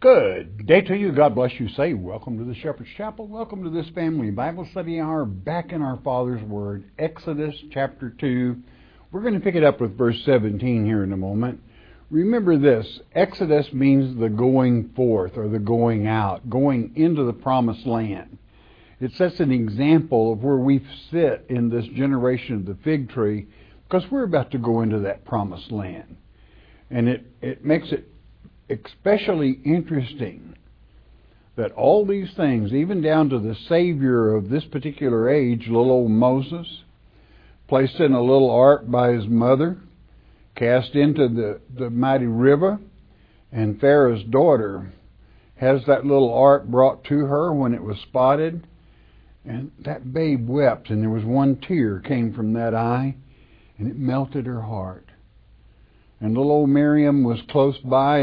Good day to you. God bless you. Say, welcome to the Shepherd's Chapel. Welcome to this family Bible study hour back in our Father's Word, Exodus chapter 2. We're going to pick it up with verse 17 here in a moment. Remember this, Exodus means the going forth or the going out, going into the promised land. It sets an example of where we sit in this generation of the fig tree because we're about to go into that promised land. And it makes it especially interesting that all these things, even down to the Savior of this particular age, little old Moses, placed in a little ark by his mother, cast into the mighty river, and Pharaoh's daughter has that little ark brought to her when it was spotted, and that babe wept, and there was one tear came from that eye, and it melted her heart. And little old Miriam was close by,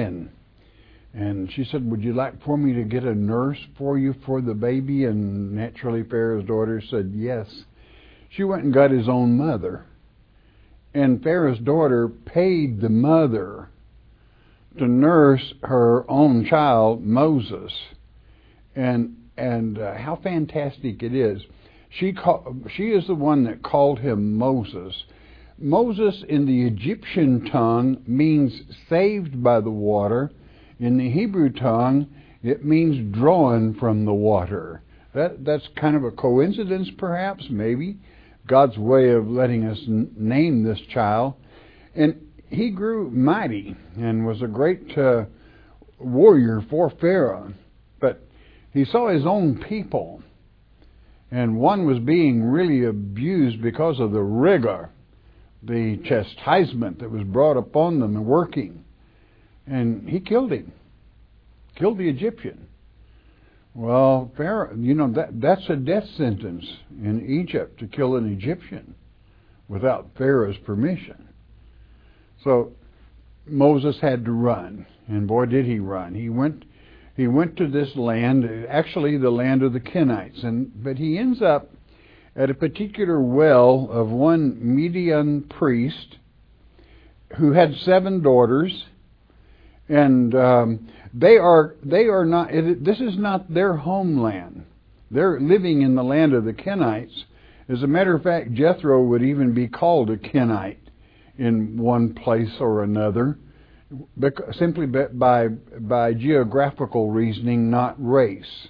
and she said, "Would you like for me to get a nurse for you for the baby?" And naturally, Pharaoh's daughter said yes. She went and got his own mother. And Pharaoh's daughter paid the mother to nurse her own child, Moses. And how fantastic it is. She is the one that called him Moses. Moses in the Egyptian tongue means saved by the water. In the Hebrew tongue, it means drawn from the water. That's kind of a coincidence, perhaps, maybe. God's way of letting us name this child. And he grew mighty and was a great warrior for Pharaoh. But he saw his own people. And one was being really abused because of the rigor, the chastisement that was brought upon them and working. And he killed him. Killed the Egyptian. Well, Pharaoh, that's a death sentence in Egypt to kill an Egyptian without Pharaoh's permission. So Moses had to run, and boy did he run. He went to this land, actually the land of the Kenites, but he ends up at a particular well of one Midian priest who had 7 daughters, and they are not. This is not their homeland. They're living in the land of the Kenites. As a matter of fact, Jethro would even be called a Kenite in one place or another, simply by geographical reasoning, not race.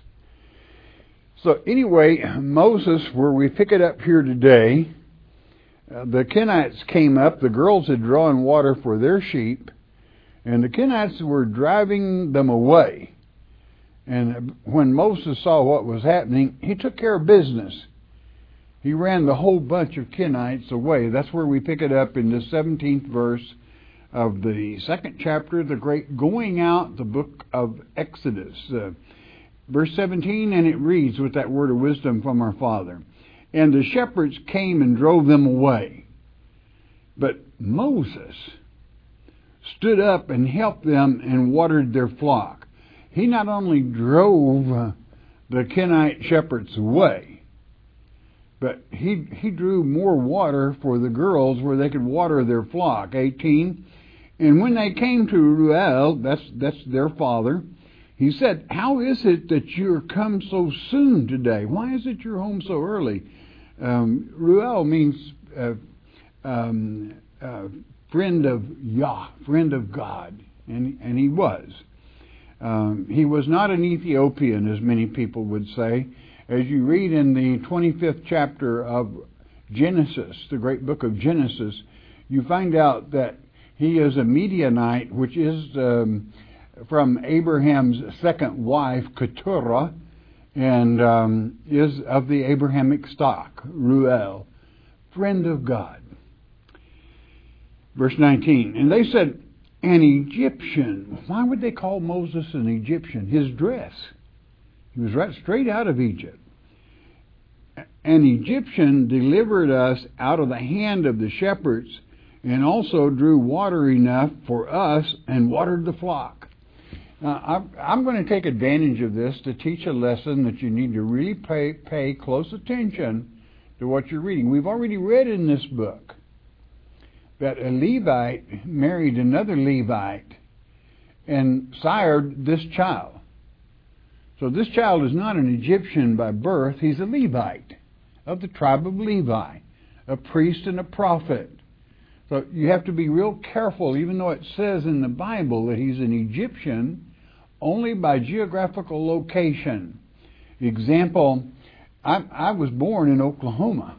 So anyway, Moses, where we pick it up here today, the Kenites came up. The girls had drawn water for their sheep, and the Kenites were driving them away. And when Moses saw what was happening, he took care of business. He ran the whole bunch of Kenites away. That's where we pick it up in the 17th verse of the 2nd chapter, the great going out, the book of Exodus. Verse 17, and it reads with that word of wisdom from our Father, "And the shepherds came and drove them away. But Moses stood up and helped them and watered their flock." He not only drove the Kenite shepherds away, but he drew more water for the girls where they could water their flock. 18, "And when they came to Reuel," that's their father, he said, "How is it that you're come so soon today? Why is it you're home so early?" Reuel means friend of Yah, friend of God, and he was. He was not an Ethiopian, as many people would say. As you read in the 25th chapter of Genesis, the great book of Genesis, you find out that he is a Midianite, which is from Abraham's second wife, Keturah, and is of the Abrahamic stock, Reuel, friend of God. Verse 19, "And they said, an Egyptian." Why would they call Moses an Egyptian? His dress. He was right straight out of Egypt. "An Egyptian delivered us out of the hand of the shepherds, and also drew water enough for us and watered the flock." Now, I'm going to take advantage of this to teach a lesson that you need to really pay close attention to what you're reading. We've already read in this book that a Levite married another Levite, and sired this child. So this child is not an Egyptian by birth. He's a Levite of the tribe of Levi, a priest and a prophet. So you have to be real careful, even though it says in the Bible that he's an Egyptian, only by geographical location. Example, I was born in Oklahoma.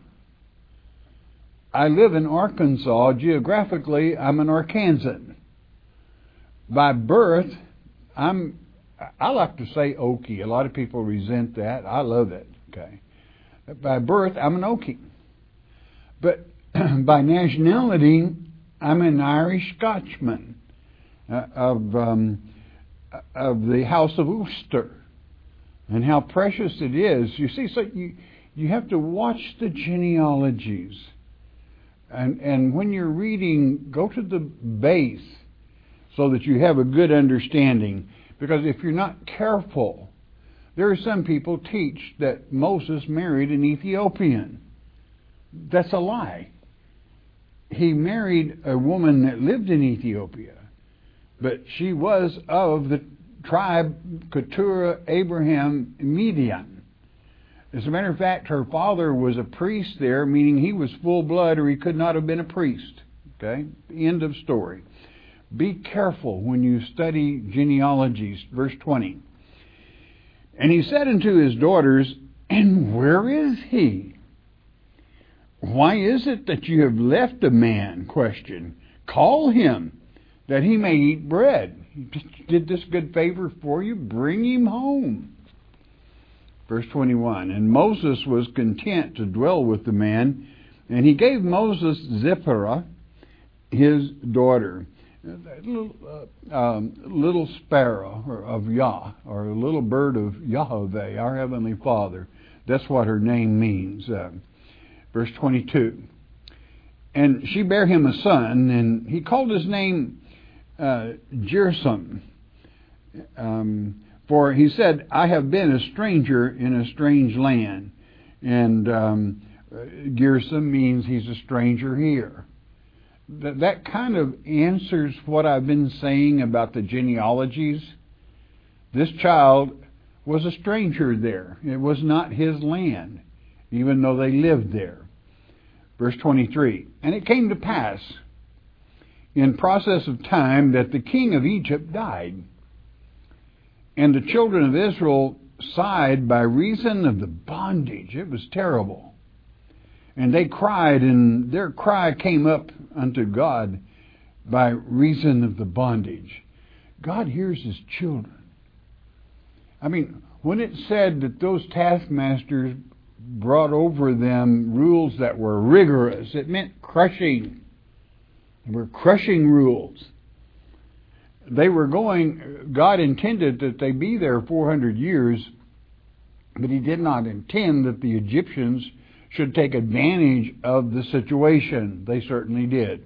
I live in Arkansas. Geographically, I'm an Arkansan. By birth, I like to say Okie. A lot of people resent that. I love it. Okay. By birth, I'm an Okie. But by nationality, I'm an Irish Scotchman of the House of Ulster. And how precious it is. You see, so you have to watch the genealogies. And when you're reading, go to the base so that you have a good understanding. Because if you're not careful, there are some people teach that Moses married an Ethiopian. That's a lie. He married a woman that lived in Ethiopia, but she was of the tribe Keturah Abraham Median. As a matter of fact, her father was a priest there, meaning he was full blood or he could not have been a priest. Okay? End of story. Be careful when you study genealogies. Verse 20. And he said unto his daughters, And where is he? Why is it that you have left a man? Question. Call him, that he may eat bread. He did this good favor for you. Bring him home. Verse 21. And Moses was content to dwell with the man, and he gave Moses Zipporah, his daughter. Little sparrow of Yah, or a little bird of Yahweh, our Heavenly Father. That's what her name means. Verse 22. And she bare him a son, and he called his name Gersom. For he said, I have been a stranger in a strange land. And Gersom means he's a stranger here. That kind of answers what I've been saying about the genealogies. This child was a stranger there. It was not his land, even though they lived there. Verse 23, And it came to pass in process of time that the king of Egypt died, and the children of Israel sighed by reason of the bondage. It was terrible. And they cried, and their cry came up unto God by reason of the bondage. God hears His children. I mean, when it said that those taskmasters brought over them rules that were rigorous, it meant crushing. They were crushing rules. They were God intended that they be there 400 years, but He did not intend that the Egyptians should take advantage of the situation. They certainly did.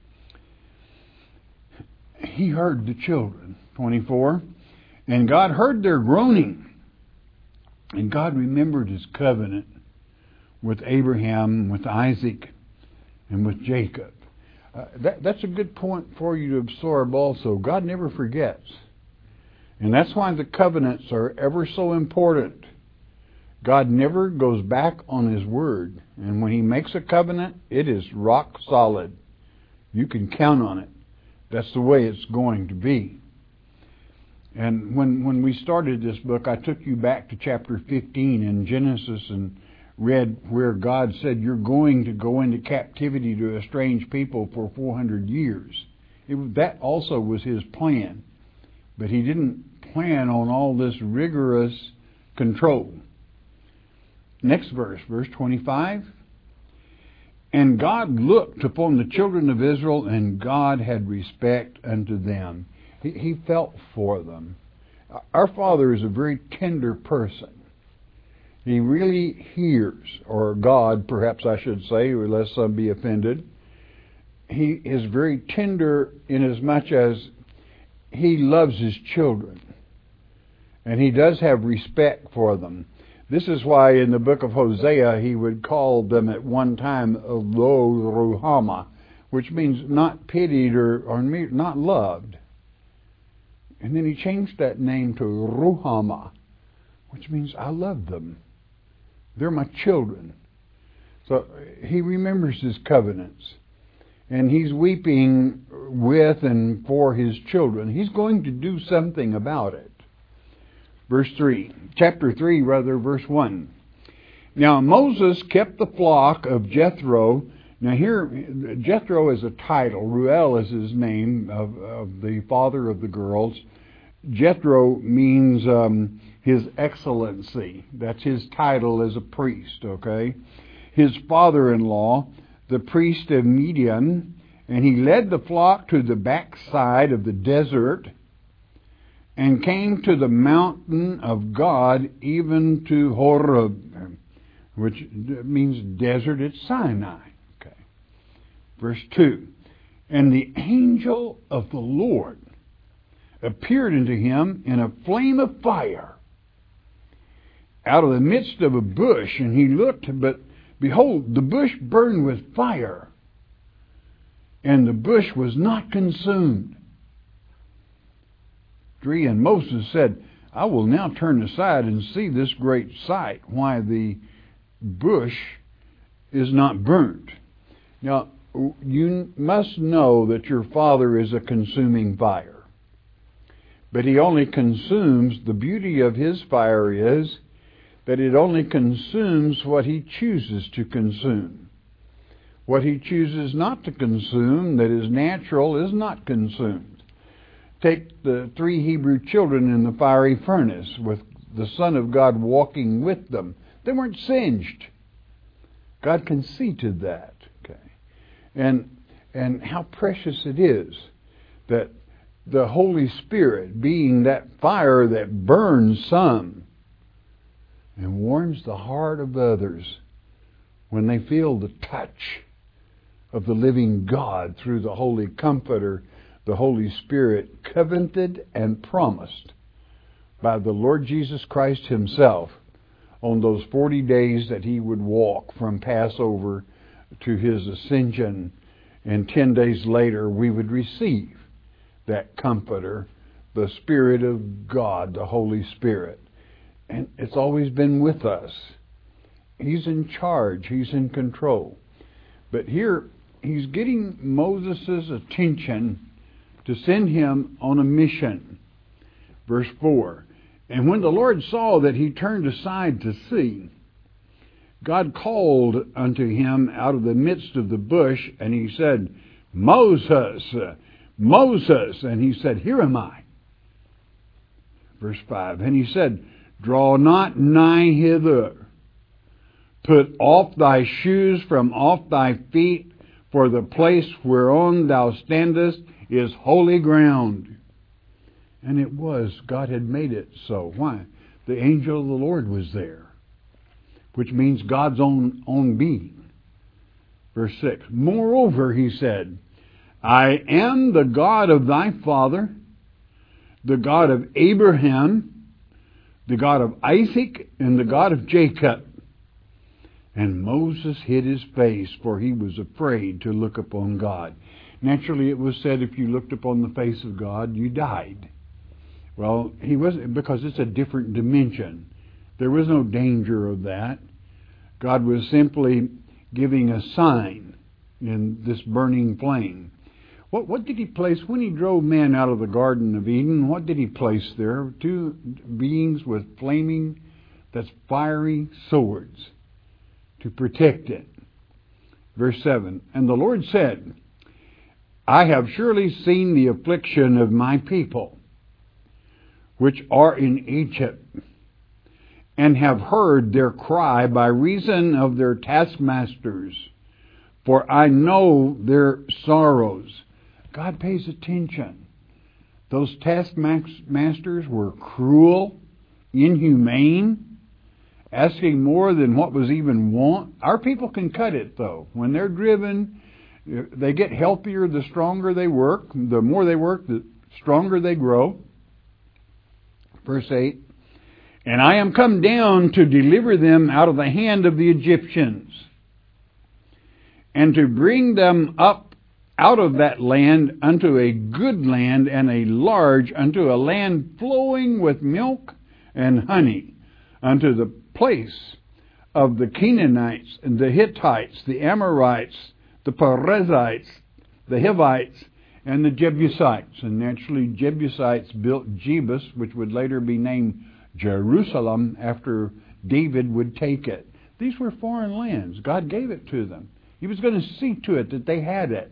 He heard the children. 24. And God heard their groaning. And God remembered His covenant with Abraham, with Isaac, and with Jacob. That's a good point for you to absorb also. God never forgets. And that's why the covenants are ever so important. God never goes back on His word. And when He makes a covenant, it is rock solid. You can count on it. That's the way it's going to be. And when we started this book, I took you back to chapter 15 in Genesis and read where God said, you're going to go into captivity to a strange people for 400 years. That also was His plan. But He didn't plan on all this rigorous control. Next verse, verse 25. And God looked upon the children of Israel, and God had respect unto them. He felt for them. Our Father is a very tender person. He really hears, or God, perhaps I should say, lest some be offended. He is very tender inasmuch as He loves His children. And He does have respect for them. This is why in the book of Hosea He would call them at one time Lo Ruhama, which means not pitied or not loved. And then he changed that name to Ruhamah, which means I love them. They're my children. So he remembers his covenants. And he's weeping with and for his children. He's going to do something about it. Chapter 3, verse 1. Now Moses kept the flock of Jethro. Now here, Jethro is a title. Reuel is his name, of the father of the girls. Jethro means his excellency. That's his title as a priest, okay? His father-in-law, the priest of Midian, and he led the flock to the backside of the desert and came to the mountain of God, even to Horeb, which means desert. It's Sinai. Okay. Verse 2. And the angel of the Lord appeared unto him in a flame of fire out of the midst of a bush, and he looked, but behold, the bush burned with fire, and the bush was not consumed. 3. And Moses said, I will now turn aside and see this great sight, why the bush is not burnt. Now, you must know that your Father is a consuming fire. But he only consumes, the beauty of his fire is that it only consumes what he chooses to consume. What he chooses not to consume, that is natural, is not consumed. Take the 3 Hebrew children in the fiery furnace with the Son of God walking with them. They weren't singed. God can see to that. Okay. And how precious it is that the Holy Spirit, being that fire that burns some and warms the heart of others when they feel the touch of the living God through the Holy Comforter, the Holy Spirit, covenanted and promised by the Lord Jesus Christ himself on those 40 days that he would walk from Passover to his ascension, and 10 days later we would receive that Comforter, the Spirit of God, the Holy Spirit. And it's always been with us. He's in charge. He's in control. But here, he's getting Moses' attention to send him on a mission. Verse 4. And when the Lord saw that he turned aside to see, God called unto him out of the midst of the bush, and he said, Moses, Moses. And he said, Here am I. Verse 5. And he said, Draw not nigh hither. Put off thy shoes from off thy feet, for the place whereon thou standest is holy ground. And it was. God had made it so. Why? The angel of the Lord was there, which means God's own being. Verse 6. Moreover, he said, I am the God of thy father, the God of Abraham, the God of Isaac, and the God of Jacob. And Moses hid his face, for he was afraid to look upon God. Naturally, it was said if you looked upon the face of God, you died. Well, he wasn't, because it's a different dimension. There was no danger of that. God was simply giving a sign in this burning flame. What did he place when he drove man out of the Garden of Eden? What did he place there? 2 beings with flaming, that's fiery swords to protect it. Verse 7. And the Lord said, I have surely seen the affliction of my people, which are in Egypt, and have heard their cry by reason of their taskmasters, for I know their sorrows. God pays attention. Those taskmasters were cruel, inhumane, asking more than what was even want. Our people can cut it, though. When they're driven, they get healthier the stronger they work. The more they work, the stronger they grow. Verse 8. And I am come down to deliver them out of the hand of the Egyptians, and to bring them up out of that land unto a good land and a large, unto a land flowing with milk and honey, unto the place of the Canaanites and the Hittites, the Amorites, the Perizzites, the Hivites, and the Jebusites. And naturally, Jebusites built Jebus, which would later be named Jerusalem after David would take it. These were foreign lands. God gave it to them. He was going to see to it that they had it.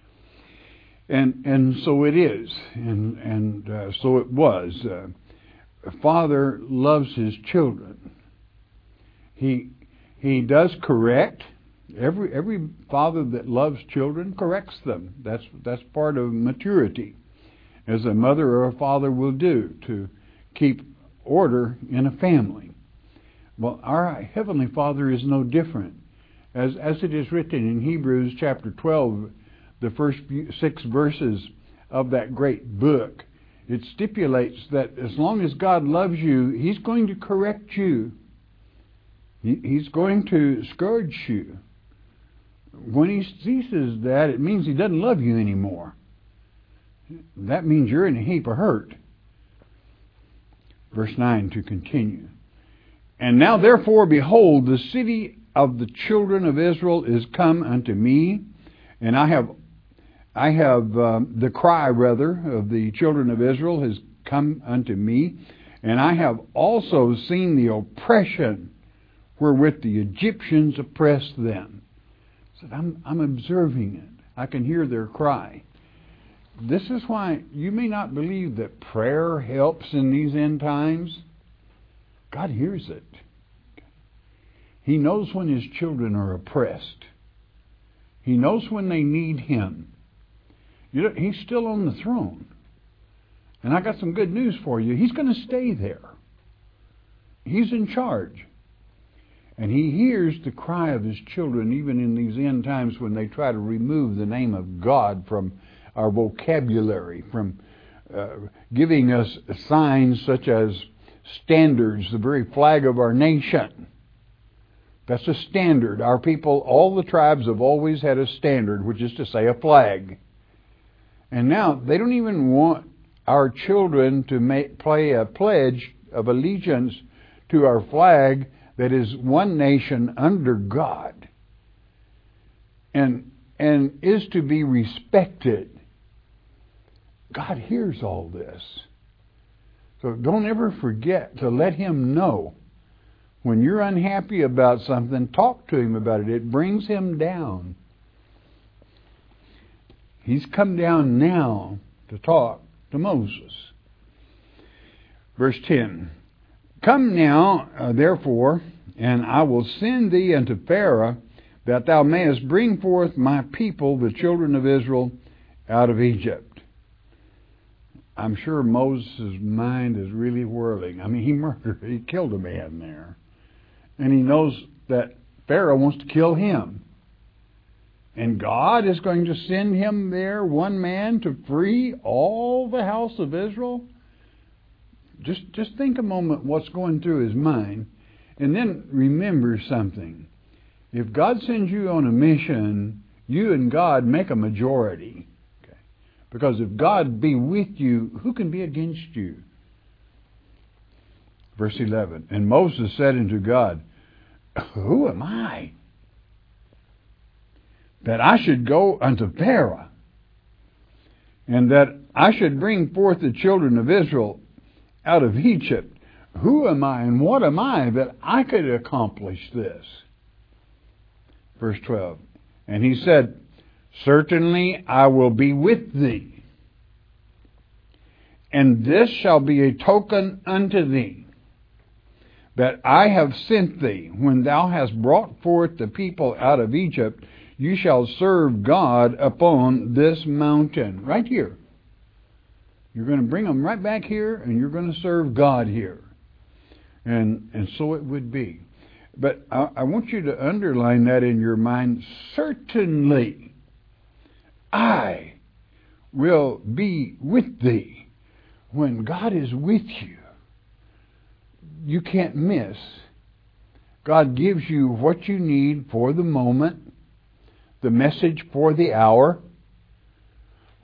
And so it is. And so it was. A father loves his children. He does correct. Every father that loves children corrects them. That's part of maturity, as a mother or a father will do to keep order in a family. Well, our Heavenly Father is no different. As it is written in Hebrews chapter 12, the first 6 verses of that great book, it stipulates that as long as God loves you, He's going to correct you. He's going to scourge you. When He ceases that, it means He doesn't love you anymore. That means you're in a heap of hurt. Verse 9 to continue. And now therefore, behold, the city of the children of Israel is come unto me, and I have the cry, rather, of the children of Israel has come unto me, and I have also seen the oppression wherewith the Egyptians oppressed them. Said, I'm observing it. I can hear their cry. This is why you may not believe that prayer helps in these end times. God hears it. He knows when His children are oppressed. He knows when they need Him. He's still on the throne. And I got some good news for you. He's going to stay there. He's in charge. And He hears the cry of His children even in these end times when they try to remove the name of God from our vocabulary, from giving us signs such as standards, the very flag of our nation. That's a standard. Our people, all the tribes have always had a standard, which is to say a flag. And now they don't even want our children to play a pledge of allegiance to our flag that is one nation under God and is to be respected. God hears all this. So don't ever forget to let Him know. When you're unhappy about something, talk to Him about it. It brings Him down. He's come down now to talk to Moses. Verse 10. Come now, therefore, and I will send thee unto Pharaoh, that thou mayest bring forth my people, the children of Israel, out of Egypt. I'm sure Moses' mind is really whirling. I mean, he killed a man there. And he knows that Pharaoh wants to kill him. And God is going to send him there, one man, to free all the house of Israel. Just think a moment what's going through his mind. And then remember something. If God sends you on a mission, you and God make a majority. Okay? Because if God be with you, who can be against you? Verse 11. And Moses said unto God, Who am I, that I should go unto Pharaoh, and that I should bring forth the children of Israel out of Egypt? Who am I and what am I that I could accomplish this? Verse 12. And he said, Certainly I will be with thee, and this shall be a token unto thee, that I have sent thee. When thou hast brought forth the people out of Egypt, you shall serve God upon this mountain. Right here. You're going to bring them right back here, and you're going to serve God here. And so it would be. But I want you to underline that in your mind. Certainly, I will be with thee. When God is with you, you can't miss. God gives you what you need for the moment, the message for the hour,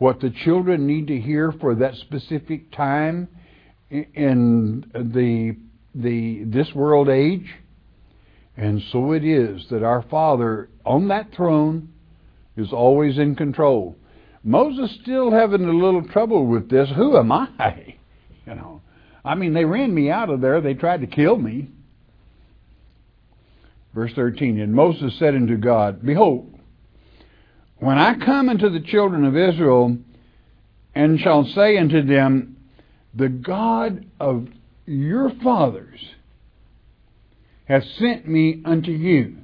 what the children need to hear for that specific time in this world age. And so it is that our Father on that throne is always in control. Moses still having a little trouble with this. Who am I? I mean, they ran me out of there. They tried to kill me. Verse 13, and Moses said unto God, Behold, when I come unto the children of Israel, and shall say unto them, the God of your fathers hath sent me unto you.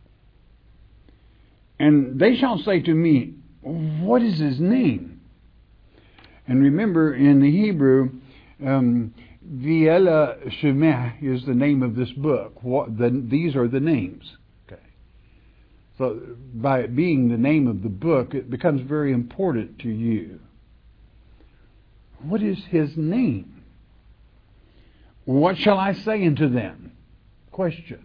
And they shall say to me, what is his name? And remember, in the Hebrew, V'Ela Shemah is the name of this book. These are the names. Okay. So by it being the name of the book, it becomes very important to you. What is his name? What shall I say unto them? Question.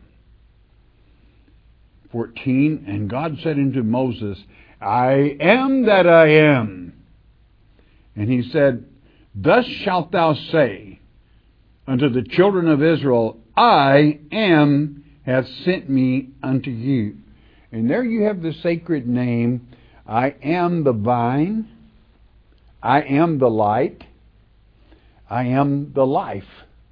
14, and God said unto Moses, I am that I am. And he said, thus shalt thou say unto the children of Israel, I am hath sent me unto you. And there you have the sacred name, I am the vine, I am the light, I am the life,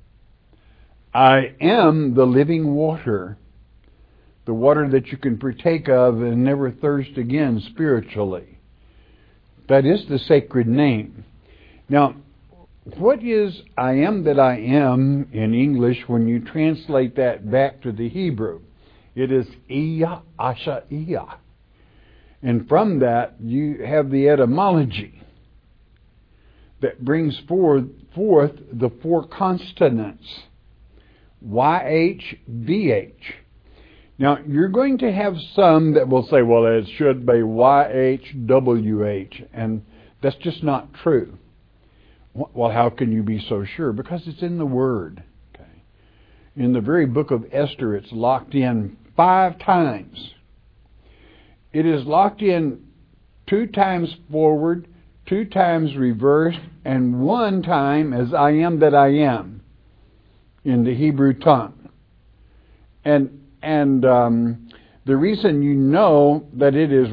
I am the living water, the water that you can partake of and never thirst again spiritually. That is the sacred name. Now, what is I am that I am in English when you translate that back to the Hebrew? It is Iya Asha Iya. And from that you have the etymology that brings forth the four consonants. YH, BH. Now, you're going to have some that will say, well, it should be YHWH, and that's just not true. Well, how can you be so sure? Because it's in the Word. Okay. In the very book of Esther, it's locked in 5 times. It is locked in 2 times forward, 2 times reversed, and 1 time as I am that I am in the Hebrew tongue. And the reason you know that it is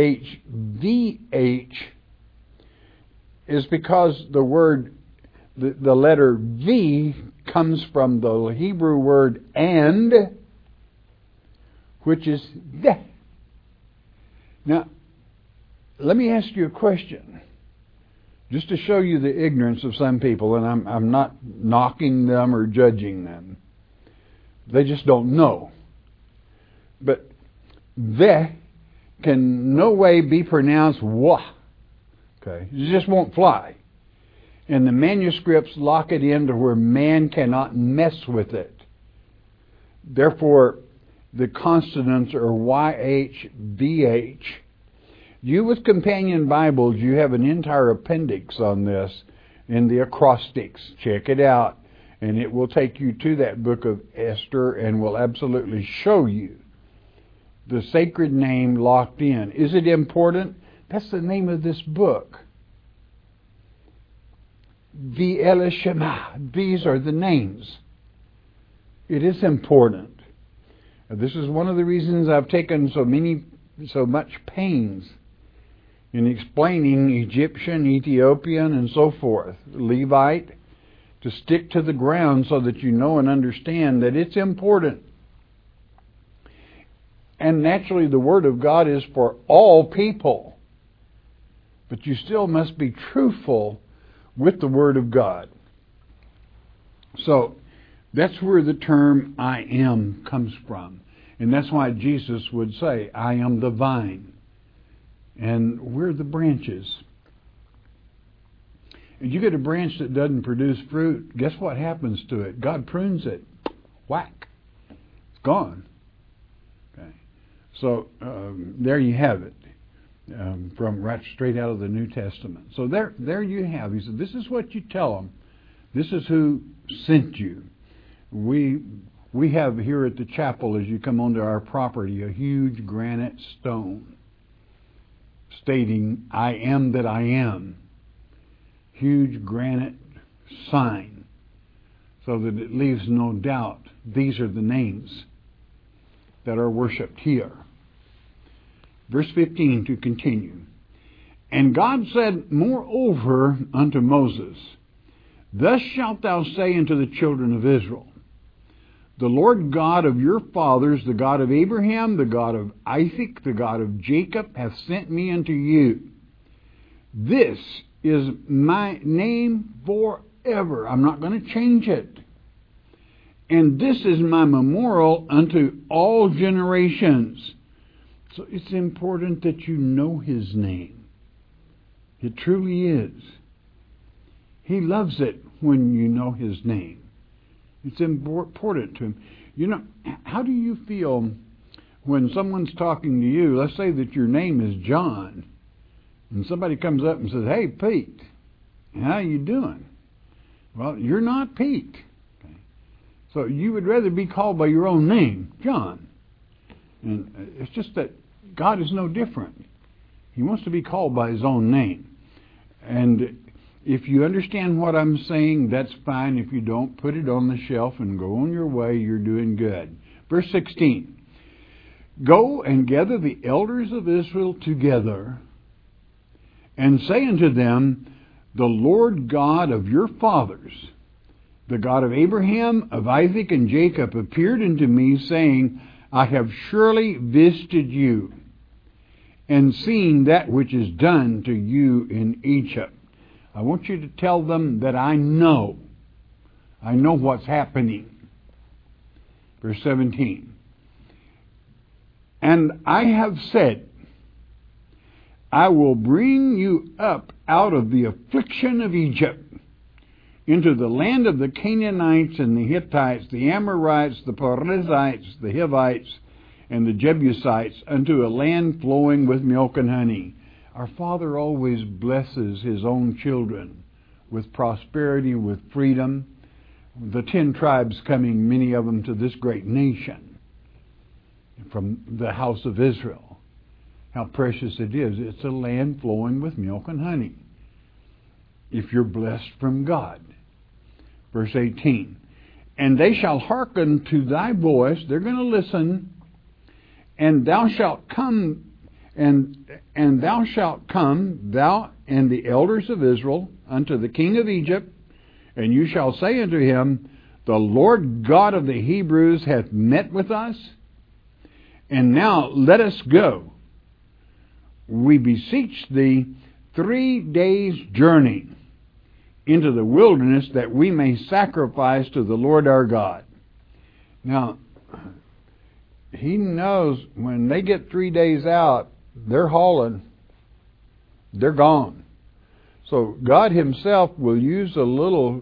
YHVH is because the word, the letter V comes from the Hebrew word and, which is the. Now, let me ask you a question, just to show you the ignorance of some people, and I'm not knocking them or judging them. They just don't know. But the can no way be pronounced wah. Okay, it just won't fly. And the manuscripts lock it in to where man cannot mess with it. Therefore, the consonants are YH, BH. You with companion Bibles, you have an entire appendix on this in the acrostics. Check it out, and it will take you to that book of Esther and will absolutely show you the sacred name locked in. Is it important? That's the name of this book. V'Ela Shema. These are the names. It is important. This is one of the reasons I've taken so much pains in explaining Egyptian, Ethiopian, and so forth, Levite, to stick to the ground so that you know and understand that it's important. And naturally, the Word of God is for all people. But you still must be truthful with the Word of God. So, that's where the term I am comes from. And that's why Jesus would say, I am the vine. And we're the branches. And you get a branch that doesn't produce fruit, guess what happens to it? God prunes it. Whack. It's gone. Okay. So there you have it. From right straight out of the New Testament. So there you have. He said, this is what you tell them. This is who sent you. We have here at the chapel, as you come onto our property, a huge granite stone. stating, I am that I am. Huge granite sign, so that it leaves no doubt these are the names that are worshipped here. Verse 15 to continue. And God said moreover unto Moses, Thus shalt thou say unto the children of Israel, The Lord God of your fathers, the God of Abraham, the God of Isaac, the God of Jacob, hath sent me unto you. This is my name forever. I'm not going to change it. And this is my memorial unto all generations. So it's important that you know His name. It truly is. He loves it when you know His name. It's important to Him. You know, how do you feel when someone's talking to you? Let's say that your name is John, and somebody comes up and says, Hey, Pete, how you doing? Well, you're not Pete. Okay. So you would rather be called by your own name, John. And it's just that God is no different. He wants to be called by His own name. And if you understand what I'm saying, that's fine. If you don't, put it on the shelf and go on your way. You're doing good. Verse 16. Go and gather the elders of Israel together, and say unto them, The Lord God of your fathers, the God of Abraham, of Isaac, and Jacob, appeared unto me, saying, I have surely visited you, and seen that which is done to you in Egypt. I want you to tell them that I know what's happening. Verse 17. And I have said, I will bring you up out of the affliction of Egypt into the land of the Canaanites and the Hittites, the Amorites, the Perizzites, the Hivites, and the Jebusites, unto a land flowing with milk and honey. Our Father always blesses His own children with prosperity, with freedom. The 10 tribes coming, many of them to this great nation from the house of Israel. How precious it is. It's a land flowing with milk and honey, if you're blessed from God. Verse 18. And they shall hearken to thy voice. They're going to listen. And thou shalt come, and thou shalt come, thou and the elders of Israel, unto the king of Egypt, and you shall say unto him, The Lord God of the Hebrews hath met with us, and now let us go. We beseech thee 3 days' journey into the wilderness, that we may sacrifice to the Lord our God. Now, He knows when they get 3 days out, they're hauling, they're gone. So God Himself will use a little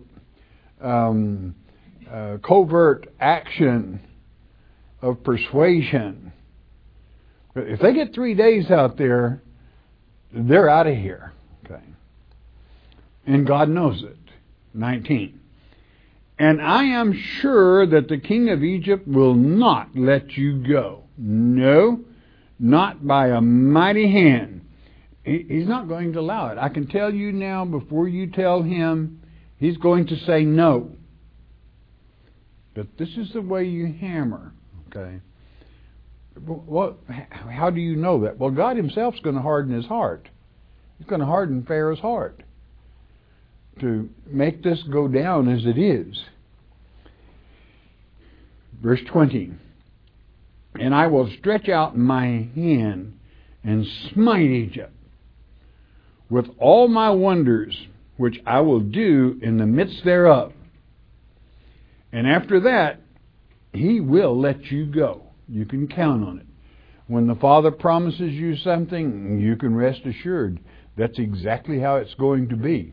covert action of persuasion. If they get 3 days out there, they're out of here. Okay. And God knows it. 19. And I am sure that the king of Egypt will not let you go. No, not by a mighty hand. He's not going to allow it. I can tell you now, before you tell him, he's going to say no. But this is the way you hammer. Okay. Well, how do you know that? Well, God Himself's going to harden His heart. He's going to harden Pharaoh's heart to make this go down as it is. Verse 20. And I will stretch out my hand and smite Egypt with all my wonders, which I will do in the midst thereof. And after that, He will let you go. You can count on it. When the Father promises you something, you can rest assured that's exactly how it's going to be.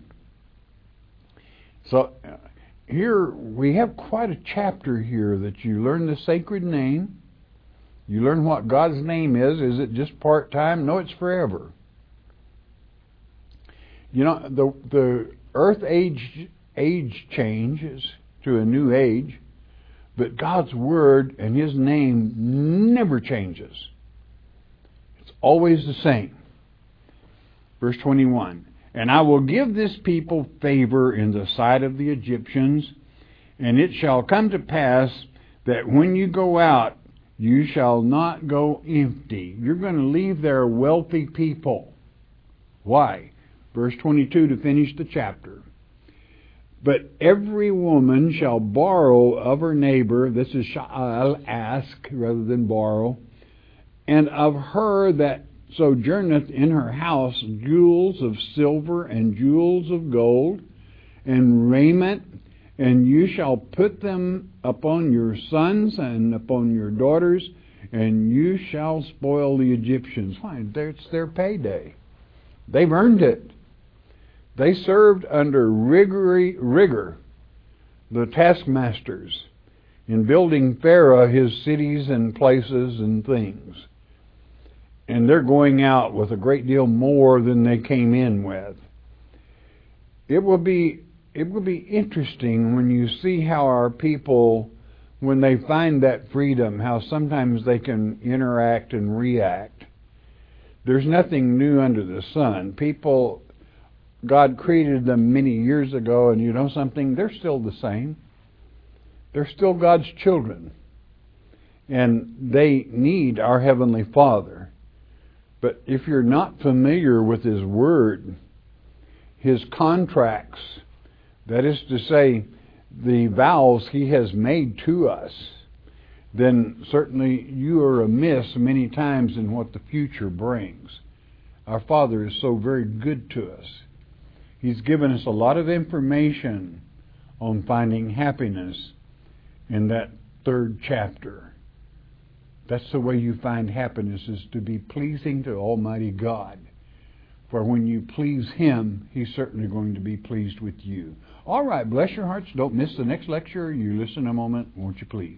So here we have quite a chapter here that you learn the sacred name. You learn what God's name is. Is it just part-time? No, it's forever. You know, the earth age changes to a new age, but God's Word and His name never changes. It's always the same. Verse 21. And I will give this people favor in the sight of the Egyptians, and it shall come to pass that when you go out, you shall not go empty. You're going to leave there wealthy people. Why? Verse 22 to finish the chapter. But every woman shall borrow of her neighbor, this is shall ask rather than borrow, and of her that sojourneth in her house jewels of silver and jewels of gold and raiment, and you shall put them upon your sons and upon your daughters, and you shall spoil the Egyptians. Fine, it's their payday. They've earned it. They served under rigor, the taskmasters, in building Pharaoh his cities and places and things. And they're going out with a great deal more than they came in with. It will be interesting when you see how our people, when they find that freedom, how sometimes they can interact and react. There's nothing new under the sun. People, God created them many years ago, and you know something? They're still the same. They're still God's children. And they need our Heavenly Father. But if you're not familiar with His Word, His contracts, that is to say, the vows He has made to us, then certainly you are amiss many times in what the future brings. Our Father is so very good to us. He's given us a lot of information on finding happiness in that 3rd chapter. That's the way you find happiness, is to be pleasing to Almighty God. For when you please Him, He's certainly going to be pleased with you. All right, bless your hearts. Don't miss the next lecture. You listen a moment, won't you please?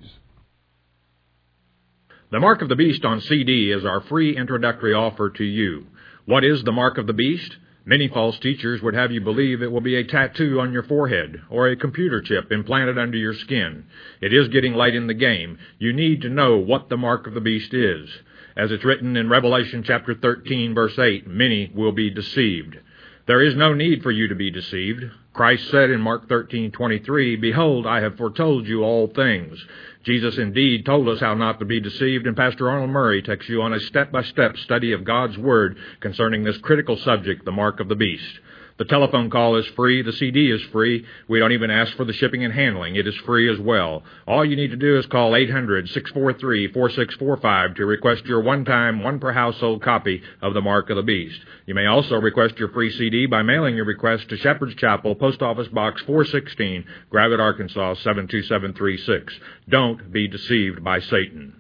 The Mark of the Beast on CD is our free introductory offer to you. What is the Mark of the Beast? Many false teachers would have you believe it will be a tattoo on your forehead or a computer chip implanted under your skin. It is getting late in the game. You need to know what the Mark of the Beast is. As it's written in Revelation chapter 13, verse 8, many will be deceived. There is no need for you to be deceived. Christ said in Mark 13:23, Behold, I have foretold you all things. Jesus indeed told us how not to be deceived, and Pastor Arnold Murray takes you on a step-by-step study of God's Word concerning this critical subject, the Mark of the Beast. The telephone call is free. The CD is free. We don't even ask for the shipping and handling. It is free as well. All you need to do is call 800-643-4645 to request your one-time, one-per-household copy of the Mark of the Beast. You may also request your free CD by mailing your request to Shepherd's Chapel, Post Office Box 416, Gravette, Arkansas 72736. Don't be deceived by Satan.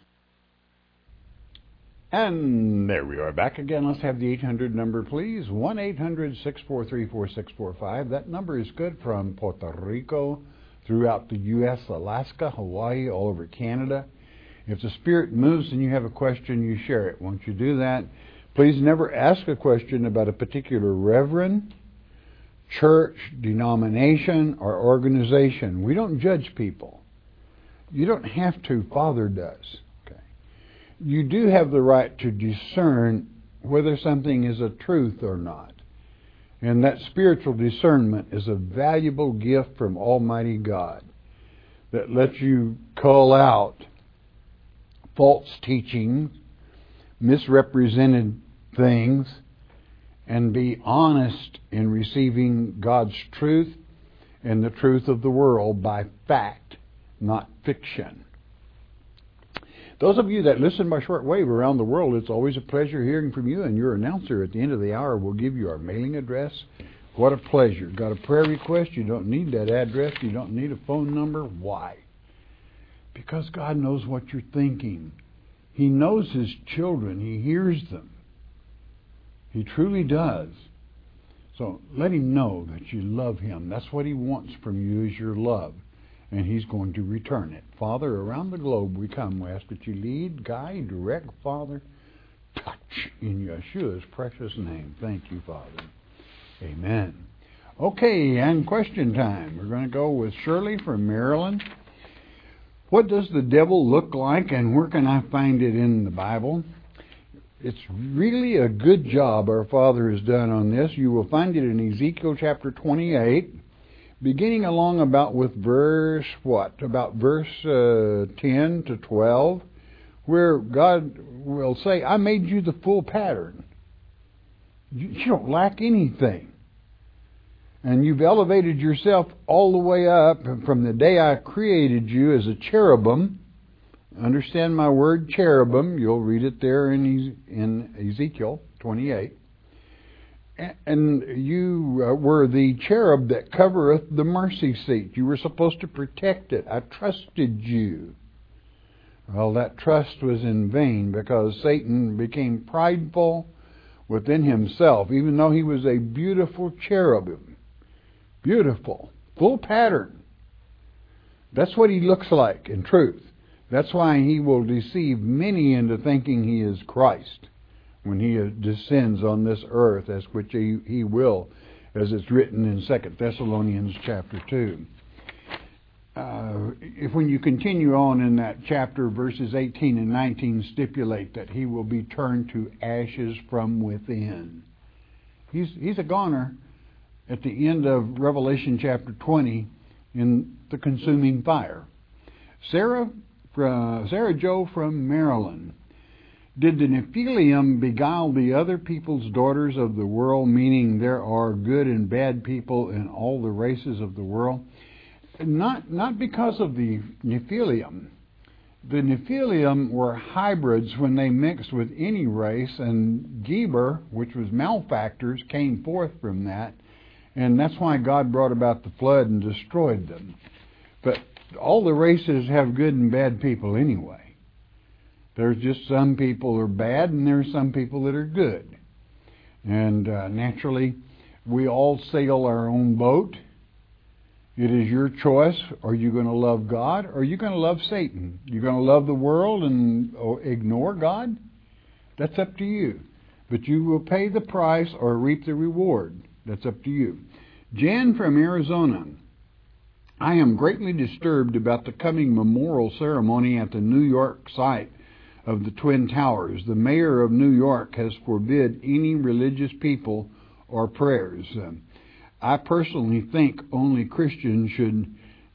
And there we are back again. Let's have the 800 number, please. 1-800-643-4645. That number is good from Puerto Rico, throughout the U.S., Alaska, Hawaii, all over Canada. If the Spirit moves and you have a question, you share it. Won't you do that? Please never ask a question about a particular reverend, church, denomination, or organization. We don't judge people. You don't have to. Father does. You do have the right to discern whether something is a truth or not. And that spiritual discernment is a valuable gift from Almighty God that lets you call out false teaching, misrepresented things, and be honest in receiving God's truth and the truth of the world by fact, not fiction. Those of you that listen by shortwave around the world, it's always a pleasure hearing from you, and your announcer at the end of the hour will give you our mailing address. What a pleasure. Got a prayer request? You don't need that address. You don't need a phone number. Why? Because God knows what you're thinking. He knows His children. He hears them. He truly does. So let Him know that you love Him. That's what He wants from you, is your love. And He's going to return it. Father, around the globe we come. We ask that you lead, guide, direct, Father. Touch in Yeshua's precious name. Thank you, Father. Amen. Okay, and question time. We're going to go with Shirley from Maryland. What does the devil look like, and where can I find it in the Bible? It's really a good job our Father has done on this. You will find it in Ezekiel chapter 28, beginning along about with verse 10 to 12, where God will say, I made you the full pattern. You don't lack anything. And you've elevated yourself all the way up from the day I created you as a cherubim. Understand my word, cherubim. You'll read it there in Ezekiel 28. And you were the cherub that covereth the mercy seat. You were supposed to protect it. I trusted you. Well, that trust was in vain because Satan became prideful within himself, even though he was a beautiful cherubim. Beautiful. Full pattern. That's what he looks like in truth. That's why he will deceive many into thinking he is Christ when he descends on this earth, as which he will, as it's written in 2 Thessalonians chapter 2. When you continue on in that chapter, verses 18 and 19 stipulate that he will be turned to ashes from within. He's a goner at the end of Revelation chapter 20 in the consuming fire. Sarah Jo from Maryland. Did the Nephilim beguile the other people's daughters of the world, meaning there are good and bad people in all the races of the world? Not because of the Nephilim. The Nephilim were hybrids when they mixed with any race, and Geber, which was malefactors, came forth from that, and that's why God brought about the flood and destroyed them. But all the races have good and bad people anyway. There's just some people are bad and there's some people that are good. And naturally, we all sail our own boat. It is your choice. Are you going to love God or are you going to love Satan? You're going to love the world and ignore God? That's up to you. But you will pay the price or reap the reward. That's up to you. Jan from Arizona. I am greatly disturbed about the coming memorial ceremony at the New York site of the Twin Towers. The mayor of New York has forbid any religious people or prayers. I personally think only Christians should.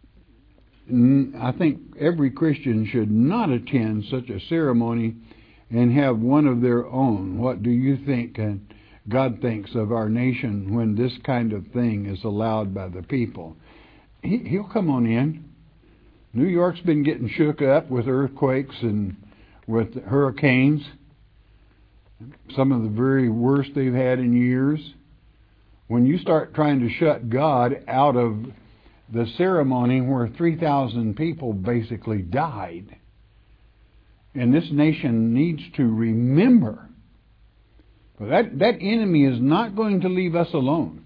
I think every Christian should not attend such a ceremony and have one of their own. What do you think God thinks of our nation when this kind of thing is allowed by the people? He'll come on in. New York's been getting shook up with earthquakes and with hurricanes. Some of the very worst they've had in years. When you start trying to shut God out of the ceremony where 3,000 people basically died, and this nation needs to remember that enemy is not going to leave us alone.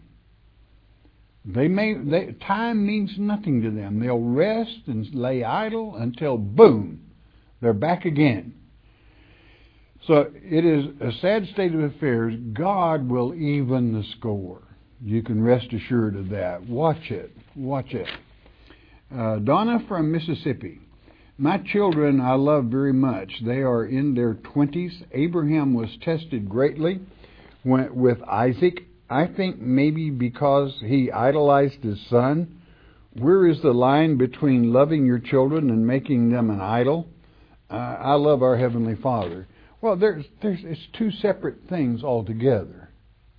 Time means nothing to them. They'll rest and lay idle until, boom, they're back again. So it is a sad state of affairs. God will even the score. You can rest assured of that. Watch it. Watch it. Donna from Mississippi. My children I love very much. They are in their 20s. Abraham was tested greatly with Isaac. I think maybe because he idolized his son. Where is the line between loving your children and making them an idol? I love our Heavenly Father. Well, it's two separate things altogether.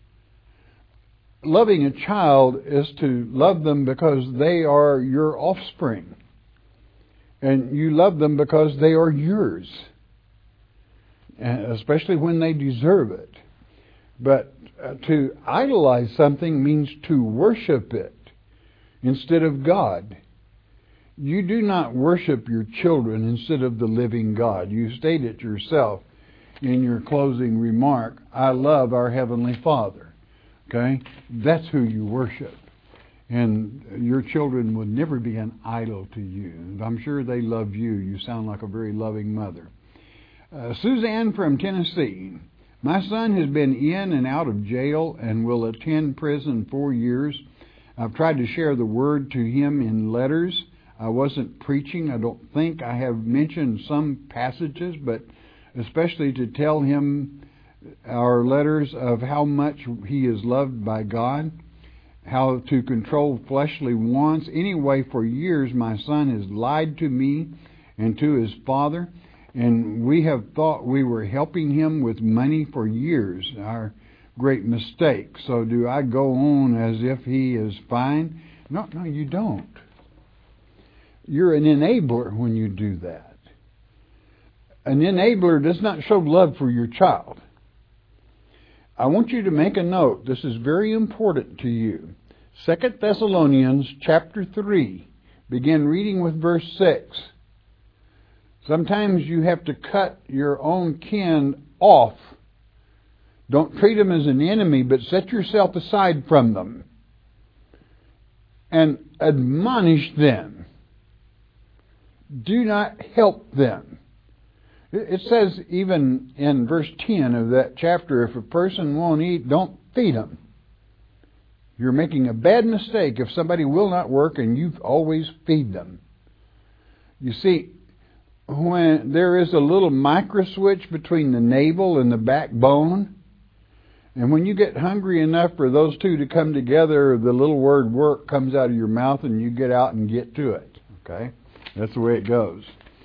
Loving a child is to love them because they are your offspring. And you love them because they are yours. Especially when they deserve it. But to idolize something means to worship it instead of God. You do not worship your children instead of the living God. You state it yourself in your closing remark. I love our Heavenly Father. Okay? That's who you worship. And your children would never be an idol to you. And I'm sure they love you. You sound like a very loving mother. Suzanne from Tennessee. My son has been in and out of jail and will attend prison 4 years. I've tried to share the word to him in letters. I wasn't preaching. I don't think I have mentioned some passages, but especially to tell him our letters of how much he is loved by God, how to control fleshly wants. Anyway, for years my son has lied to me and to his father, and we have thought we were helping him with money for years. Our great mistake. So do I go on as if he is fine? No, you don't. You're an enabler when you do that. An enabler does not show love for your child. I want you to make a note. This is very important to you. 2 Thessalonians chapter 3. Begin reading with verse 6. Sometimes you have to cut your own kin off. Don't treat them as an enemy, but set yourself aside from them and admonish them. Do not help them. It says even in verse 10 of that chapter, if a person won't eat, don't feed them. You're making a bad mistake if somebody will not work and you always feed them. You see, when there is a little micro switch between the navel and the backbone, and when you get hungry enough for those two to come together, the little word work comes out of your mouth and you get out and get to it. Okay? That's the way it goes.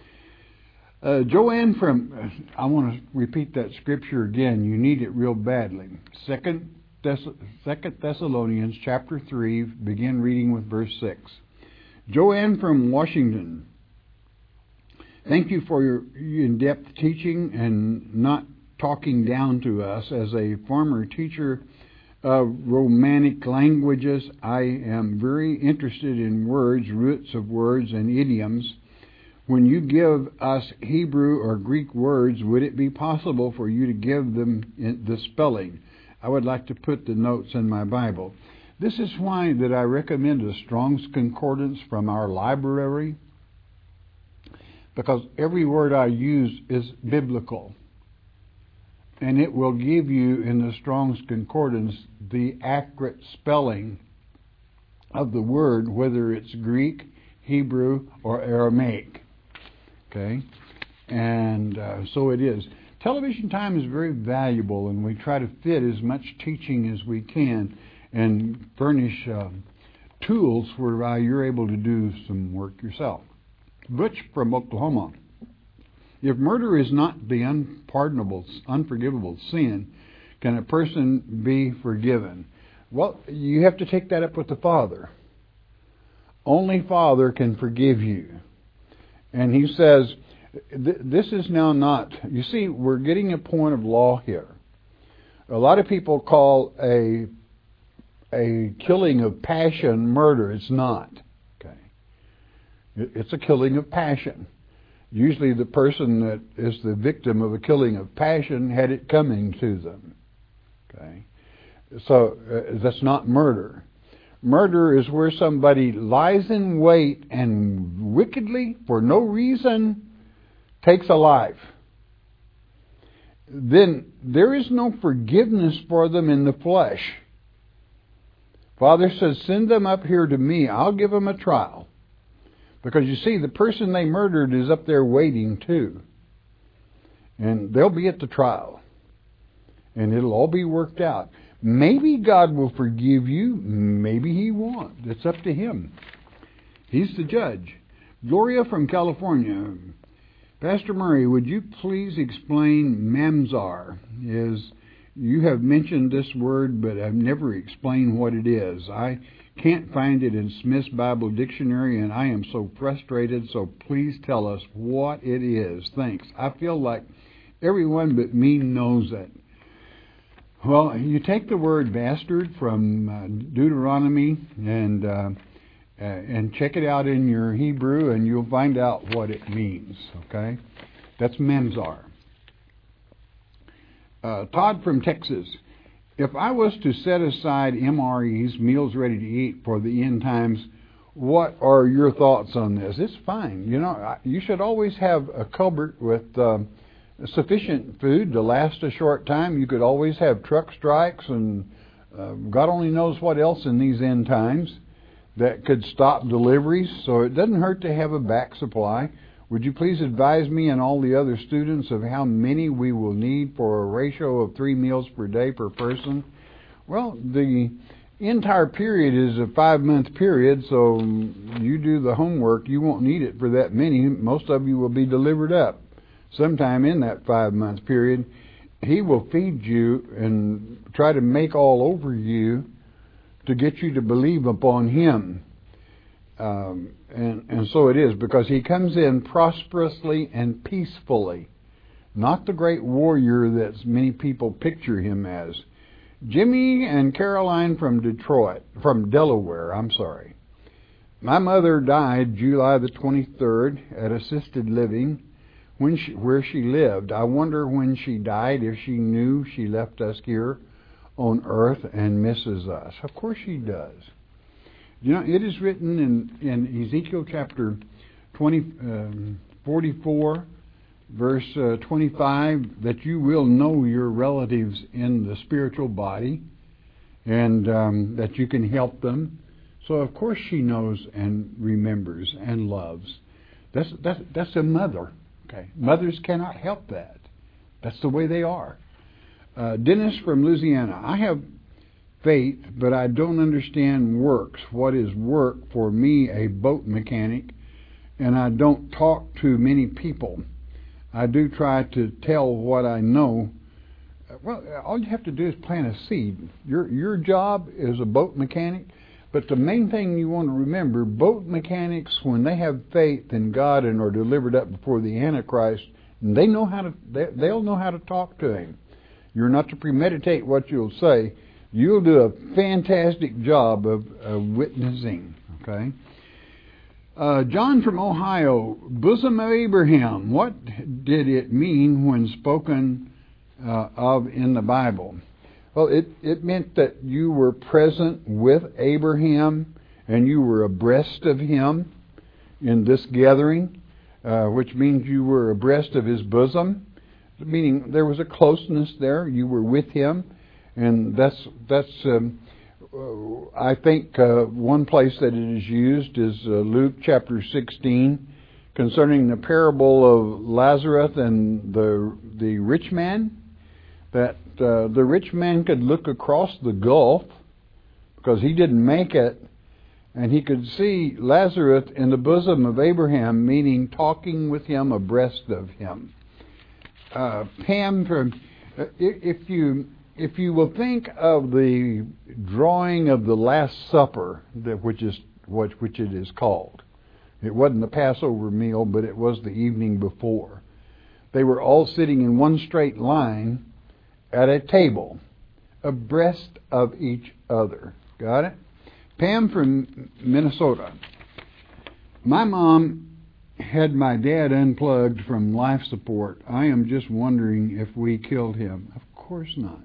Joanne I want to repeat that scripture again. You need it real badly. 2 Thessalonians chapter 3, begin reading with verse 6. Joanne from Washington, thank you for your in-depth teaching and not talking down to us. As a former teacher of Romanic languages, I am very interested in words, roots of words, and idioms. When you give us Hebrew or Greek words, would it be possible for you to give them the spelling? I would like to put the notes in my Bible. This is why that I recommend a Strong's Concordance from our library, because every word I use is biblical. And it will give you in the Strong's Concordance the accurate spelling of the word, whether it's Greek, Hebrew, or Aramaic. Okay? And so it is. Television time is very valuable, and we try to fit as much teaching as we can and furnish tools whereby you're able to do some work yourself. Butch from Oklahoma. If murder is not the unpardonable, unforgivable sin, can a person be forgiven? Well, you have to take that up with the Father. Only Father can forgive you. And he says, this is now not... You see, we're getting a point of law here. A lot of people call a killing of passion murder. It's not. Okay. It's a killing of passion. Usually the person that is the victim of a killing of passion had it coming to them. Okay. So that's not murder. Murder is where somebody lies in wait and wickedly, for no reason, takes a life. Then there is no forgiveness for them in the flesh. Father says, send them up here to me. I'll give them a trial. Because you see, the person they murdered is up there waiting too. And they'll be at the trial. And it'll all be worked out. Maybe God will forgive you. Maybe He won't. It's up to Him. He's the judge. Gloria from California. Pastor Murray, would you please explain mamzar? You have mentioned this word, but I've never explained what it is. I can't find it in Smith's Bible Dictionary, and I am so frustrated, so please tell us what it is. Thanks. I feel like everyone but me knows it. Well, you take the word bastard from Deuteronomy and check it out in your Hebrew, and you'll find out what it means. Okay? That's mamzar. Todd from Texas. If I was to set aside MREs, meals ready to eat, for the end times, what are your thoughts on this? It's fine. You know, you should always have a cupboard with sufficient food to last a short time. You could always have truck strikes and God only knows what else in these end times that could stop deliveries. So it doesn't hurt to have a back supply. Would you please advise me and all the other students of how many we will need for a ratio of 3 meals per day per person? Well, the entire period is a 5-month period, so you do the homework. You won't need it for that many. Most of you will be delivered up sometime in that 5-month period. He will feed you and try to make all over you to get you to believe upon Him. And so it is, because He comes in prosperously and peacefully, not the great warrior that many people picture Him as. Jimmy and Caroline from Delaware. My mother died July the 23rd at assisted living where she lived. I wonder when she died if she knew she left us here on earth and misses us. Of course she does. You know, it is written in Ezekiel chapter 44, verse 25, that you will know your relatives in the spiritual body, and that you can help them. So of course she knows and remembers and loves. That's a mother. Okay, mothers cannot help that. That's the way they are. Dennis from Louisiana. I have faith, but I don't understand works. What is work for me, a boat mechanic, and I don't talk to many people. I do try to tell what I know. Well, all you have to do is plant a seed. Your job is a boat mechanic, but the main thing you want to remember, boat mechanics, when they have faith in God and are delivered up before the Antichrist, they'll know how to talk to him. You're not to premeditate what you'll say. You'll do a fantastic job of witnessing. Okay. John from Ohio, bosom of Abraham. What did it mean when spoken of in the Bible? Well, it meant that you were present with Abraham and you were abreast of him in this gathering, which means you were abreast of his bosom, meaning there was a closeness there. You were with him, and that's I think one place that it is used is Luke chapter 16, concerning the parable of Lazarus and the rich man. That the rich man could look across the gulf because he didn't make it, and he could see Lazarus in the bosom of Abraham, meaning talking with him abreast of him. Pam, from if you will think of the drawing of the Last Supper, which it is called. It wasn't the Passover meal, but it was the evening before. They were all sitting in one straight line at a table, abreast of each other. Got it? Pam from Minnesota. My mom had my dad unplugged from life support. I am just wondering if we killed him. Of course not.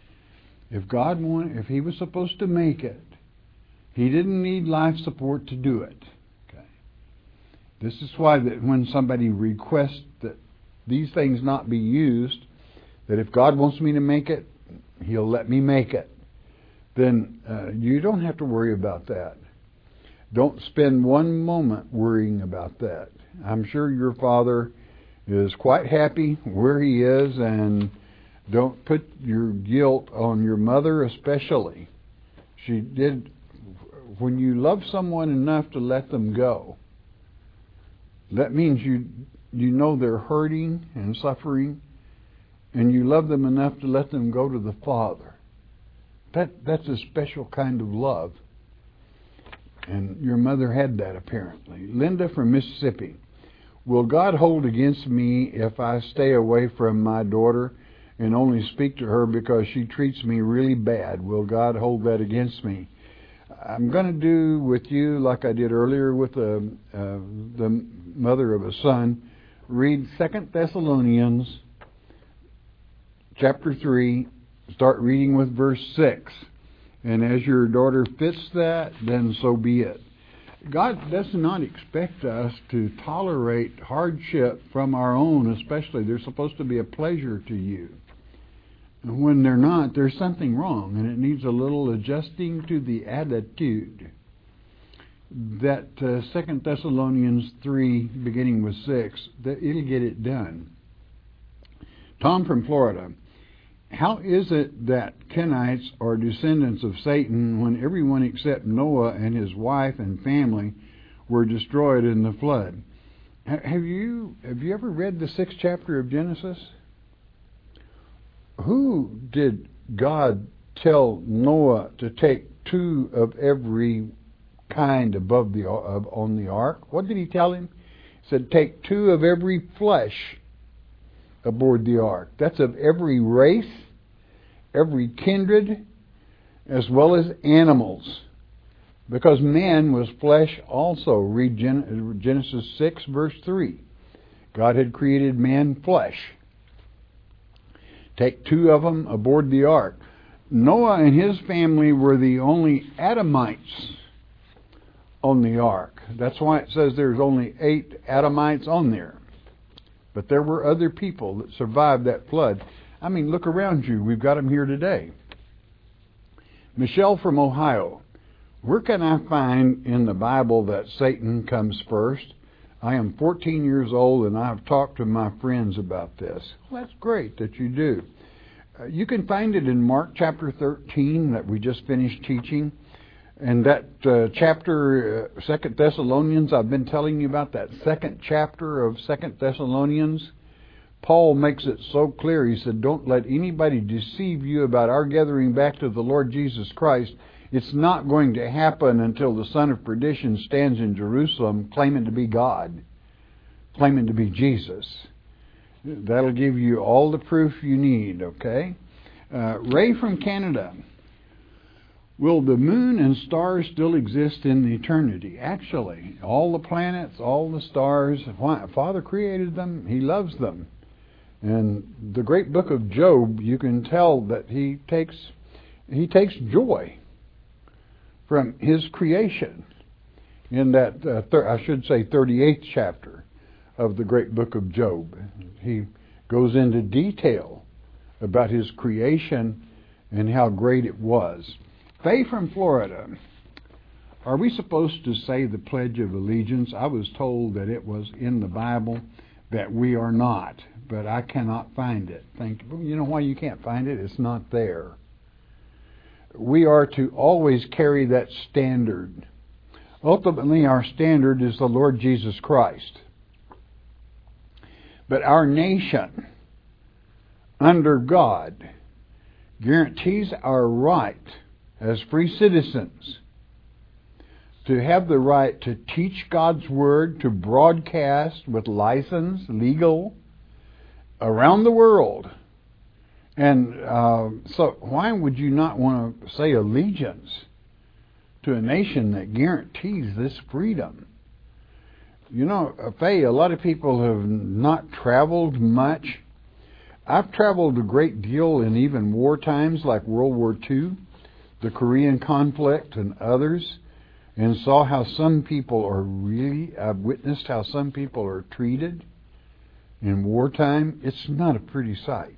If he was supposed to make it, he didn't need life support to do it. Okay. This is why that when somebody requests that these things not be used, that if God wants me to make it, He'll let me make it. Then you don't have to worry about that. Don't spend one moment worrying about that. I'm sure your father is quite happy where he is, and don't put your guilt on your mother especially. She did, when you love someone enough to let them go, that means you know they're hurting and suffering, and you love them enough to let them go to the Father. That's a special kind of love. And your mother had that apparently. Linda from Mississippi. Will God hold against me if I stay away from my daughter and only speak to her because she treats me really bad? Will God hold that against me? I'm going to do with you like I did earlier with the mother of a son. Read 2 Thessalonians chapter 3. Start reading with verse 6. And as your daughter fits that, then so be it. God does not expect us to tolerate hardship from our own, especially. They're supposed to be a pleasure to you. And when they're not, there's something wrong, and it needs a little adjusting to the attitude. that 2 Thessalonians 3, beginning with 6, that it'll get it done. Tom from Florida. How is it that Kenites are descendants of Satan when everyone except Noah and his wife and family were destroyed in the flood? Have you ever read the 6th chapter of Genesis? Who did God tell Noah to take 2 of every kind on the ark? What did he tell him? He said, take 2 of every flesh aboard the ark. That's of every race, every kindred, as well as animals. Because man was flesh also. Read Genesis 6, verse 3. God had created man flesh. Take 2 of them aboard the ark. Noah and his family were the only Adamites on the ark. That's why it says there's only 8 Adamites on there. But there were other people that survived that flood. I mean, look around you. We've got them here today. Michelle from Ohio. Where can I find in the Bible that Satan comes first? I am 14 years old and I have talked to my friends about this. Well, that's great that you do. You can find it in Mark chapter 13 that we just finished teaching. And that chapter, 2 Thessalonians, I've been telling you about that 2nd chapter of 2 Thessalonians. Paul makes it so clear. He said, don't let anybody deceive you about our gathering back to the Lord Jesus Christ. It's not going to happen until the son of perdition stands in Jerusalem claiming to be God, claiming to be Jesus. That'll give you all the proof you need, okay? Ray from Canada. Will the moon and stars still exist in eternity? Actually, all the planets, all the stars, Father created them. He loves them. And the great book of Job, you can tell that he takes joy from his creation in that, 38th chapter of the great book of Job. He goes into detail about his creation and how great it was. Faye from Florida. Are we supposed to say the Pledge of Allegiance? I was told that it was in the Bible, that we are not, but I cannot find it. You know why you can't find it? It's not there. We are to always carry that standard. Ultimately, our standard is the Lord Jesus Christ. But our nation, under God, guarantees our right as free citizens to have the right to teach God's Word, to broadcast with license, legal, around the world. And so why would you not want to say allegiance to a nation that guarantees this freedom? You know, Faye, a lot of people have not traveled much. I've traveled a great deal in even war times like World War II, the Korean conflict and others, and saw how some people I've witnessed how some people are treated in wartime. It's not a pretty sight.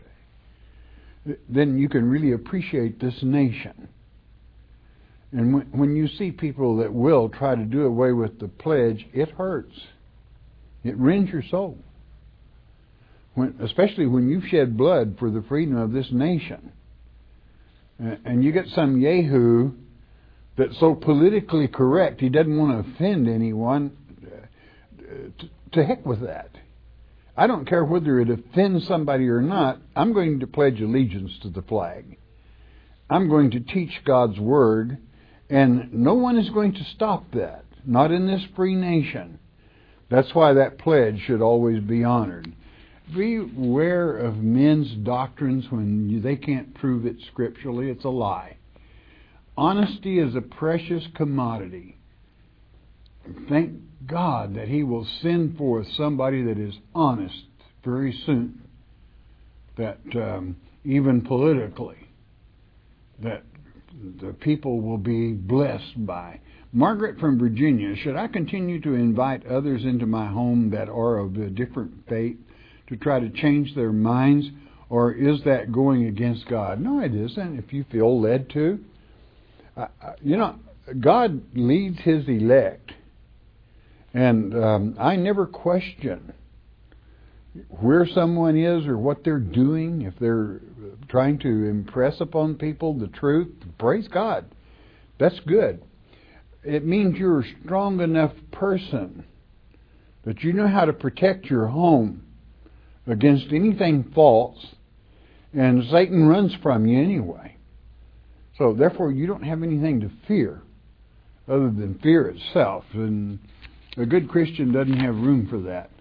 Then you can really appreciate this nation. And when you see people that will try to do away with the pledge, it hurts. It rends your soul. Especially when you've shed blood for the freedom of this nation. And you get some yahoo that's so politically correct, he doesn't want to offend anyone. To heck with that. I don't care whether it offends somebody or not. I'm going to pledge allegiance to the flag. I'm going to teach God's Word, and no one is going to stop that. Not in this free nation. That's why that pledge should always be honored. Beware of men's doctrines when they can't prove it scripturally. It's a lie. Honesty is a precious commodity. Thank God that He will send forth somebody that is honest very soon. That even politically, that the people will be blessed by. Margaret from Virginia, should I continue to invite others into my home that are of a different faith to try to change their minds, or is that going against God? No, it isn't, if you feel led to. God leads His elect, and I never question where someone is or what they're doing. If they're trying to impress upon people the truth, praise God. That's good. It means you're a strong enough person that you know how to protect your home against anything false, and Satan runs from you anyway. So therefore you don't have anything to fear other than fear itself, and a good Christian doesn't have room for that.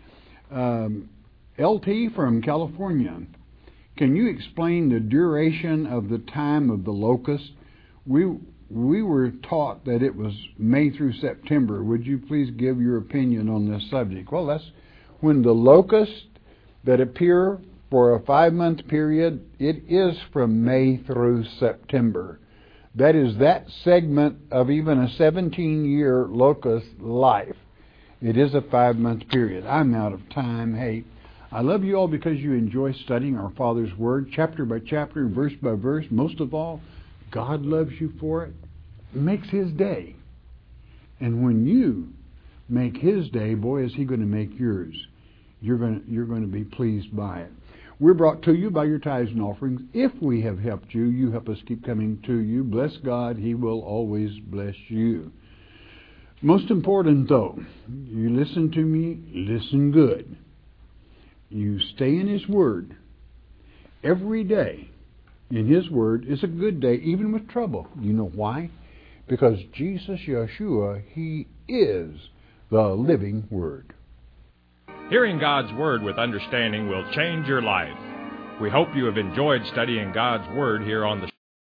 LT from California, can you explain the duration of the time of the locust? We were taught that it was May through September. Would you please give your opinion on this subject? Well, that's when the locusts that appear for a 5-month period, it is from May through September. That is that segment of even a 17-year locust life. It is a 5-month period. I'm out of time. Hey, I love you all because you enjoy studying our Father's Word, chapter by chapter, verse by verse. Most of all, God loves you for it. It makes His day. And when you make His day, boy, is He going to make yours. You're going to be pleased by it. We're brought to you by your tithes and offerings. If we have helped you, you help us keep coming to you. Bless God. He will always bless you. Most important, though, you listen to me, listen good. You stay in His Word. Every day in His Word is a good day, even with trouble. You know why? Because Jesus, Yeshua, He is the living Word. Hearing God's Word with understanding will change your life. We hope you have enjoyed studying God's Word here on the